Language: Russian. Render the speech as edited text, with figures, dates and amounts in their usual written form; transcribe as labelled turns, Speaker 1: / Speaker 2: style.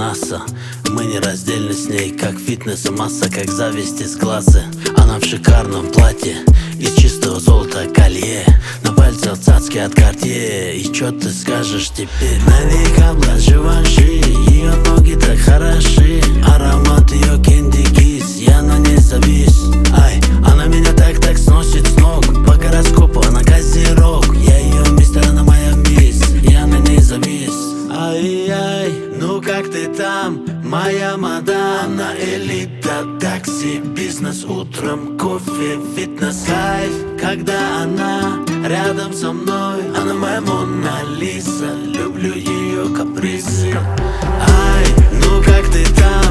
Speaker 1: НАСА. Мы нераздельны с ней, как фитнес и масса, как зависть из глаза. Она в шикарном платье, из чистого золота колье, на пальце цацки от Cartier. И чё ты скажешь теперь? На века блажь Живанши, ее ноги так хороши, аромат ее кенди кис, я на ней завис. Ай, она меня так сносит с ног, по гороскопу она козерог. Я ее мистер, она моя мисс, я на ней завис. Ай-яй, ну как ты там, моя мадам? Она элита, такси, бизнес, утром кофе, фитнес, кайф, когда она рядом со мной. Она моя Мона Лиза, люблю ее капризы. Ай, ну как ты там?